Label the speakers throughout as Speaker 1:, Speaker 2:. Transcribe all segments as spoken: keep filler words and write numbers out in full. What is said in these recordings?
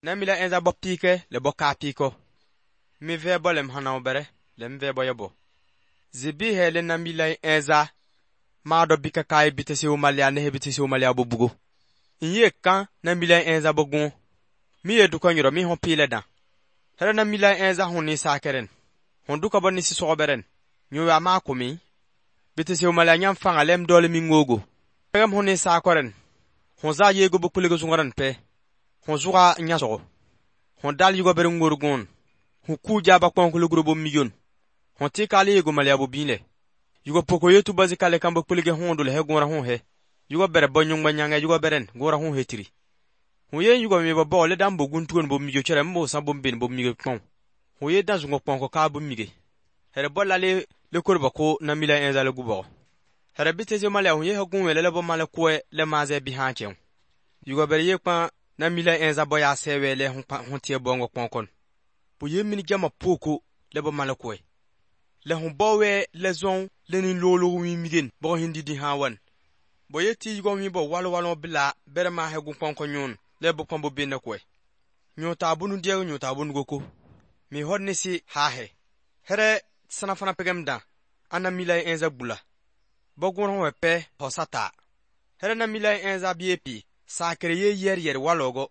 Speaker 1: Na mila enza bo pike le bo ka piko. Mi vebo lem hana obere, lem vebo yabo. Zibi hele na mila enza ma do bika kai bitesi umalia ne bitesi umalia bubugo. Inye kan na mila enza bogun. Mi edu ko nyiro mi hon pile dan. Hele na mila enza honi sakeren. Hon duka bo nisi sokoberen. Nyo ma komi. Bitesi umalia nyam fanga lem dole mi ngogo. Pegam honi sakoren. Hon za yego bo kuligo zungaran pe. Hon zuga nyaso. Hon dal yugo bere ngorgon. Hon ku jaba kon kuligo bo miyon. Hon ti kale yego malia bo bine. Yugo poko yetu bazi kale kambo kulige hon dole he gora hon he. Yugo bere bonyong banyanga yugo beren gora hon he tiri. Hon ye yugo mi bo bo le dambo guntugon bo miyo chere mbo sa bo mbin bo miyo kon. Hon ye dan zungo pon ko ka bo mige. Here bolla le le korba ko na mila enza le gubo. Here biteze malia hon ye ha gun wele le bo male ko le maze bi hanche. Yugo bere ye kwa na mila enza boya sewe le hon hon tie bongo konkon. Bo ye mini jama poko le bo male ko. Le hon bowe le zon le ni lolo wi migen bo hindi di hawan. Bo ye ti yugo mi bo walo walo bila bere ma he gun konkon nyon le bo kombo benne ko. Nyota bunu die nyota bunu goko. Mi hodni si ha he. Here sana fana pegem da ana mila enza bula. Bo gun hon pe hosata. Here na mila enza biepi. Sakere ye yer yer walogo.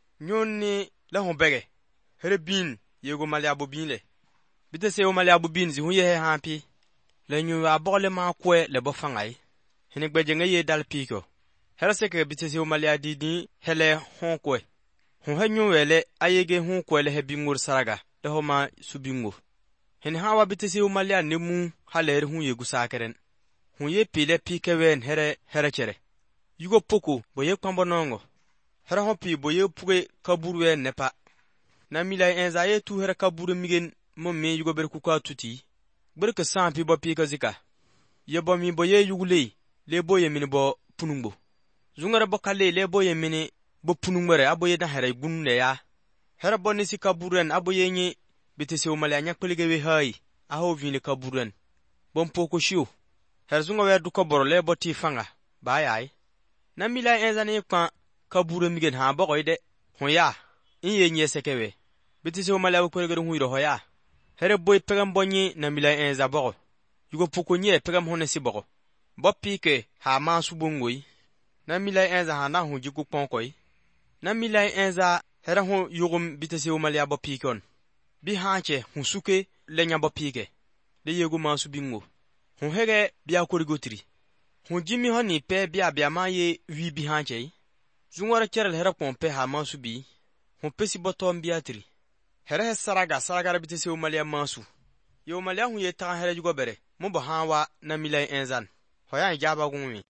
Speaker 1: Nyoni le hon bege. Here bin yego malia bo bin le. Bite se o malia bo bin zi hun ye he hampi. Le nyu wa bole ma kwe le bo fangai. Hini gbeje nge ye dal piko. Here seke bite se o malia didi hele hon kwe. Hon he nyu wele ayege hon kwe le he bingur saraga. Le ho ma subingur. Hini hawa bite se o malia ne mu haler hun yegu sakeren. Hun ye pile pike wen here here chere. Yugo poko boye kwambo nongo. Hera hopi boye puge kaburwe nepa. Na mila enza ye tu hera kaburu migen momme yugo ber kuka tuti. Ber ke sampi bo pika zika. Ye bo mi boye yugule le boye mini bo punumbo. Zungara bo kale le boye mini bo punumbere aboye da hera gunne ya. Hera bo nisi kaburen aboye nye bitese o mala nyak pelige we hay. Aho vini kaburen. Bon poko shiu. Hera zunga wer du koboro le bo ti fanga. Bayai. Na mila enza ne kwa kaburu migen ha bogo ide. Hon ya. Inye nye sekewe. Bitise o mala ko gero huiro hoya. Here boy pegam bonyi na mila enza bogo. Yugo poko nye pegam honesi bogo. Bo pike ha ma subungoi. Na mila enza ha na hu jigu ponkoi. Na mila enza here hon yugum bitise o mala bo pikon. Bi hanche hun suke lenya bo pike. Le yego ma subingo. Hon hege biya korigotri. Hon jimi honi pe bia bia ma ye wi bi hanche. Zungwara kerel hera pompe ha masu bi. Hon pesi botom biatri. Hera he saraga saraga rabite se umalia masu. Ye umalia hun ye ta hera jugo bere. Mo bo hanwa na milai enzan. Hoya njaba gumi.